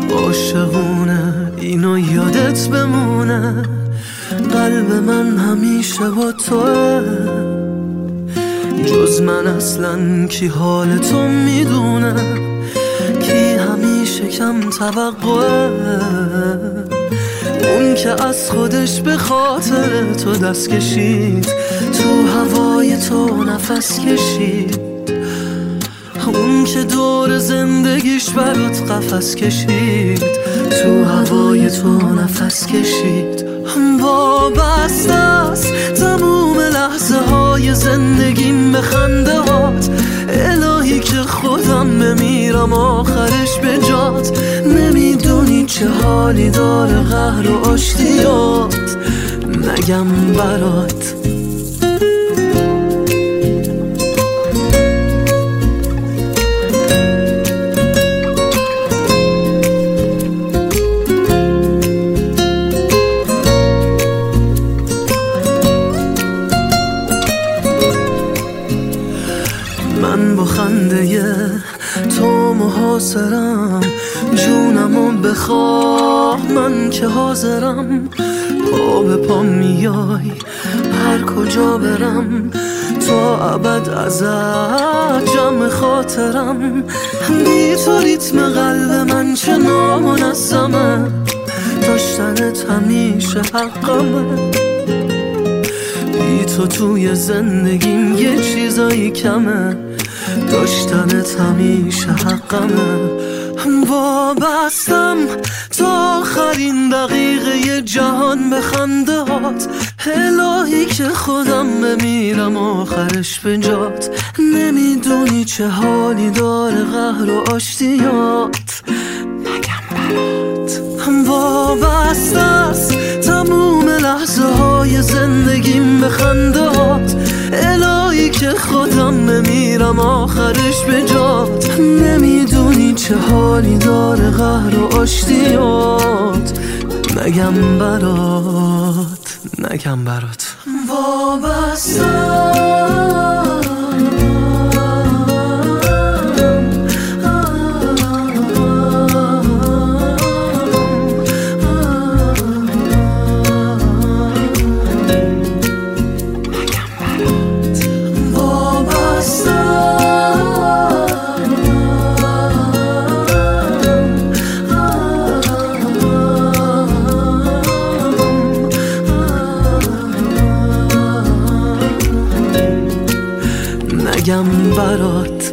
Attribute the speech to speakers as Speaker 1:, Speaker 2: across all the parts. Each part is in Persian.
Speaker 1: عاشقونه اینو یادت بمونه، قلب من همیشه با توه. جز من اصلا کی حال تو میدونه، کی همیشه کم توقعه. اون که از خودش به خاطر تو دست کشید، تو هوای تو نفس کشید. اون که دور زندگیش برات قفس کشید، تو هوای تو نفس کشید. وابسته است تموم لحظه های زندگیم به خنده هات. الهی که خودم بمیرم آخرش به جات. نمیدونی چه حالی داره قهر و آشتیات، نگم برات. من با خنده تو محاصرم، جونمو بخواه من که حاضرم. پا به پا میای هر کجا برم، تا ابد ازت جمع خاطرم. بی تو ریتم قلب من چه نامنظمه، داشتنت همیشه حقمه. بی تو توی زندگیم یه چیزایی کمه، داشتنت همیشه حقمه. وابستم تا آخرین دقیقه جهان به خنده هات. الهی که خودم بمیرم آخرش به جات. نمیدونی چه حالی داره قهر و آشتیات، نگم برات. وابسته است تموم لحظه های زندگیم به خنده هات. الهی که خودم بمیرم آخرش به جات. نمیدونی چه حالی داره قهر و آشتیات، نگم برات، نگم برات. وابستم نگم برات.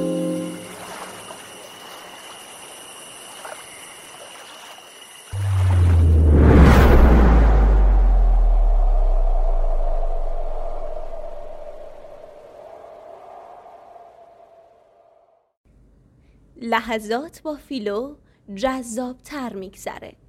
Speaker 2: لحظات با فیلو جذاب تر میگذره.